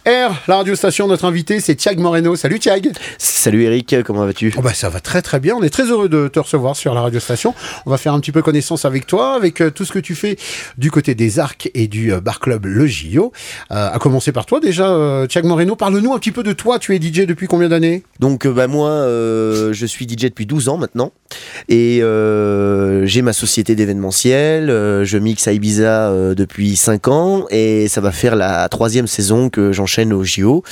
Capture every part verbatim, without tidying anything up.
R, la radio station, notre invité, c'est Thiag Moreno. Salut Thiag. Salut Eric, comment vas-tu? Oh bah ça va très très bien, on est très heureux de te recevoir sur la radio station. On va faire un petit peu connaissance avec toi, avec euh, tout ce que tu fais du côté des Arcs et du euh, bar club Le Gio. Euh, à commencer par toi déjà, euh, Thiag Moreno, parle-nous un petit peu de toi. Tu es D J depuis combien d'années? Donc euh, bah, moi, euh, je suis D J depuis douze ans maintenant. Et euh, j'ai ma société d'événementiel, euh, je mixe à Ibiza euh, depuis cinq ans et ça va faire la troisième saison que j'enchaîne au J O,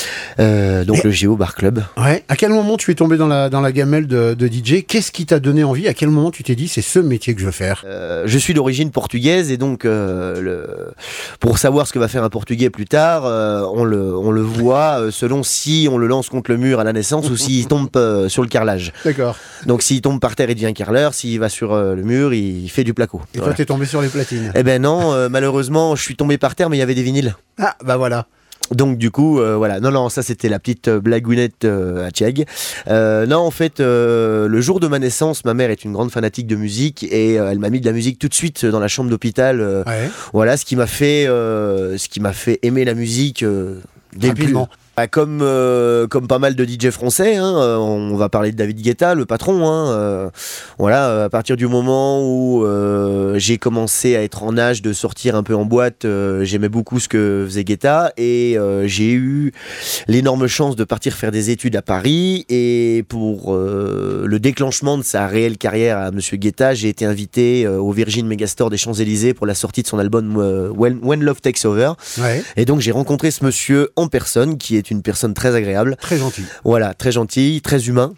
euh, donc et le J O Bar Club. Ouais. À quel moment tu es tombé dans la, dans la gamelle de, de D J? Qu'est-ce qui t'a donné envie? À quel moment tu t'es dit c'est ce métier que je veux faire? euh, Je suis d'origine portugaise et donc euh, le, pour savoir ce que va faire un Portugais plus tard, euh, on, le, on le voit euh, selon si on le lance contre le mur à la naissance ou s'il tombe euh, sur le carrelage. D'accord. Donc s'il tombe par terre, il devient carreleur. S'il va sur euh, le mur, il fait du placo. Et voilà. toi, t'es tombé sur les platines? Eh ben non, euh, malheureusement, je suis tombé par terre, mais il y avait des vinyles. Ah, bah voilà. Donc du coup, euh, voilà. Non, non, ça c'était la petite euh, blagounette euh, à Thiag. Euh, non, en fait, euh, le jour de ma naissance, ma mère est une grande fanatique de musique et euh, elle m'a mis de la musique tout de suite dans la chambre d'hôpital. Euh, ouais. Voilà, ce qui m'a fait, euh, ce qui m'a fait aimer la musique euh, dès rapidement. Bah, comme, euh, comme pas mal de D J français, hein, euh, on va parler de David Guetta, le patron. Hein, euh, voilà, à partir du moment où euh, j'ai commencé à être en âge de sortir un peu en boîte, euh, j'aimais beaucoup ce que faisait Guetta et euh, j'ai eu l'énorme chance de partir faire des études à Paris. Et pour euh, le déclenchement de sa réelle carrière à Monsieur Guetta, j'ai été invité euh, au Virgin Megastore des Champs-Élysées pour la sortie de son album euh, When, When Love Takes Over. Ouais. Et donc j'ai rencontré ce monsieur en personne qui est une personne très agréable. Très gentil. Voilà, très gentil, très humain.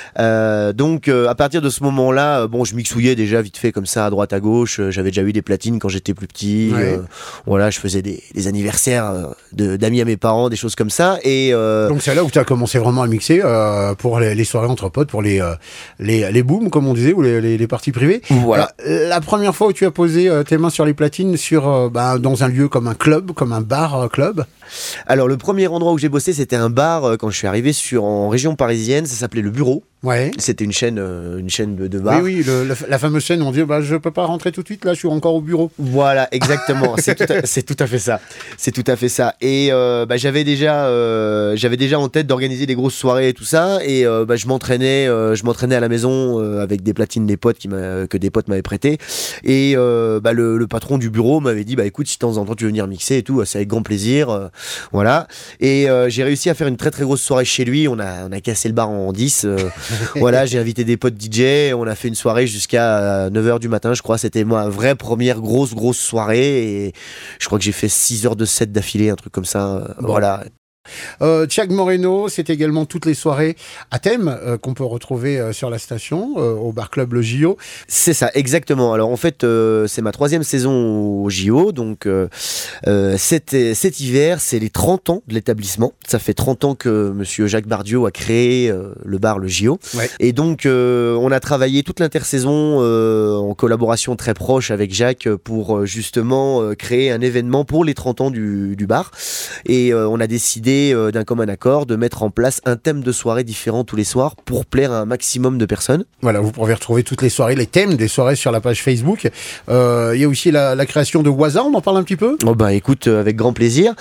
Euh, donc euh, à partir de ce moment-là, euh, bon, je mixouillais déjà vite fait comme ça à droite à gauche. Euh, j'avais déjà eu des platines quand j'étais plus petit. Ouais. Euh, voilà, je faisais des, des anniversaires euh, de, d'amis à mes parents, des choses comme ça. Et euh, donc c'est là où tu as commencé vraiment à mixer euh, pour les, les soirées entre potes, pour les, euh, les, les booms, comme on disait, ou les, les, les parties privées. Voilà. Euh, la première fois où tu as posé euh, tes mains sur les platines sur, euh, bah, dans un lieu comme un club, comme un bar euh, club. Alors le premier endroit où j'ai bossé, c'était un bar euh, quand je suis arrivé sur, en région parisienne. Ça s'appelait Le Bureau. Ouais. C'était une chaîne, euh, une chaîne de, de bar. Oui, oui, le, le, la fameuse chaîne où on dit bah, je peux pas rentrer tout de suite, là je suis encore au bureau. Voilà, exactement. c'est, tout à, c'est tout à fait ça. C'est tout à fait ça. Et euh, bah, j'avais déjà, euh, j'avais déjà en tête d'organiser des grosses soirées et tout ça. Et euh, bah, je m'entraînais, euh, je m'entraînais à la maison euh, avec des platines des potes qui m'a, que des potes m'avaient prêté. Et euh, bah, le, le patron du bureau m'avait dit bah écoute, si de temps en temps tu veux venir mixer et tout, c'est avec grand plaisir. Euh, voilà. Et euh, j'ai réussi à faire une très très grosse soirée chez lui. On a, on a cassé le bar en dix. Euh, voilà, j'ai invité des potes D J. On a fait une soirée jusqu'à neuf heures du matin, je crois. C'était ma vraie première grosse grosse soirée. Et je crois que j'ai fait six heures de set d'affilée, un truc comme ça. Bon. Voilà. Euh, Thiag Moreno, c'est également toutes les soirées à thème euh, qu'on peut retrouver euh, sur la station, euh, au bar club Le J O. C'est ça, exactement. Alors en fait, euh, c'est ma troisième saison au J O, donc euh, euh, cet, cet hiver, c'est les trente ans de l'établissement. Ça fait trente ans que Monsieur Jacques Bardiot a créé euh, le bar Le J O. Ouais. Et donc, euh, on a travaillé toute l'intersaison euh, en collaboration très proche avec Jacques pour euh, justement euh, créer un événement pour les trente ans du, du bar. Et euh, on a décidé d'un commun accord de mettre en place un thème de soirée différent tous les soirs pour plaire à un maximum de personnes. Voilà, vous pourrez retrouver toutes les soirées, les thèmes des soirées sur la page Facebook. Euh, il y a aussi la, la création de Waza, on en parle un petit peu? Oh bah écoute, euh, avec grand plaisir.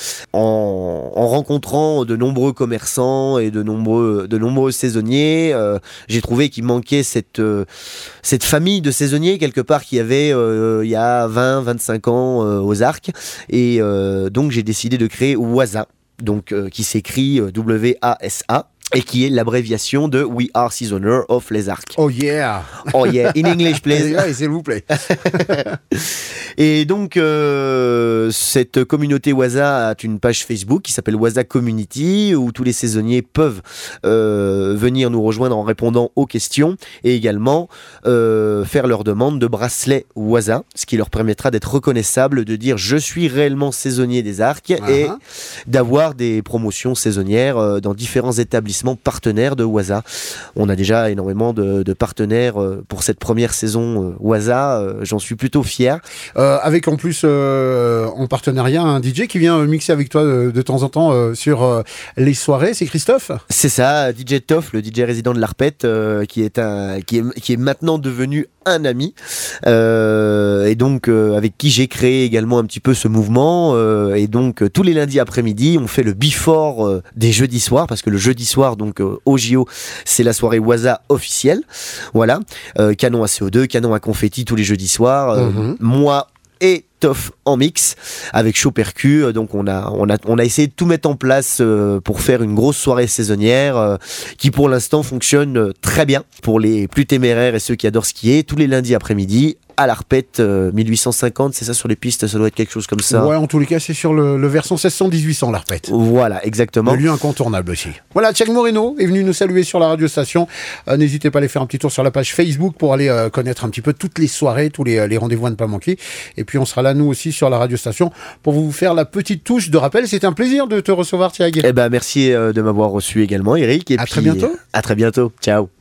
En, en rencontrant de nombreux commerçants et de nombreux, de nombreux saisonniers, euh, j'ai trouvé qu'il manquait cette, euh, cette famille de saisonniers quelque part qui avait euh, il y a vingt à vingt-cinq ans euh, aux Arcs. Et euh, donc j'ai décidé de créer Waza. Donc, euh, qui s'écrit euh, W A S A et qui est l'abréviation de We Are Seasoner of Les Arcs. Oh yeah! Oh yeah, in English please. Ouais, s'il vous plaît. Et donc, euh, cette communauté Waza a une page Facebook qui s'appelle Waza Community, où tous les saisonniers peuvent euh, venir nous rejoindre en répondant aux questions et également euh, faire leur demande de bracelet Waza, ce qui leur permettra d'être reconnaissables, de dire je suis réellement saisonnier des Arcs uh-huh. et d'avoir des promotions saisonnières euh, dans différents établissements partenaires de Waza. On a déjà énormément de, de partenaires euh, pour cette première saison euh, Waza, euh, j'en suis plutôt fier. Euh, avec en plus euh, en partenariat un D J qui vient mixer avec toi de, de temps en temps euh, sur euh, les soirées, c'est Christophe? C'est ça, D J Toff, le D J résident de l'Arpette, euh, qui, est un, qui, est, qui est maintenant devenu un ami euh, et donc euh, avec qui j'ai créé également un petit peu ce mouvement euh, et donc euh, tous les lundis après-midi on fait le before euh, des jeudis soirs parce que le jeudi soir donc euh, au J O c'est la soirée Waza officielle, voilà, euh, canon à C O deux, canon à confetti tous les jeudis soirs, euh, mmh. moi et Toff en mix avec Chaud Percu, donc on a, on, a, on a essayé de tout mettre en place euh, pour faire une grosse soirée saisonnière euh, qui pour l'instant fonctionne euh, très bien pour les plus téméraires et ceux qui adorent skier, tous les lundis après-midi à l'Arpette euh, mille huit cent cinquante, c'est ça sur les pistes, ça doit être quelque chose comme ça. Ouais, en tous les cas c'est sur le, le versant seize cents dix-huit cents l'Arpette. Voilà, exactement. Le lieu incontournable aussi. Voilà, Thiago Moreno est venu nous saluer sur la radio station. Euh, n'hésitez pas à aller faire un petit tour sur la page Facebook pour aller euh, connaître un petit peu toutes les soirées, tous les, les rendez-vous à ne pas manquer. Et puis on sera là nous aussi sur la radio station pour vous faire la petite touche de rappel. C'était un plaisir de te recevoir, Thiago. Eh ben merci euh, de m'avoir reçu également, Eric. Et à puis, très bientôt. À très bientôt. Ciao.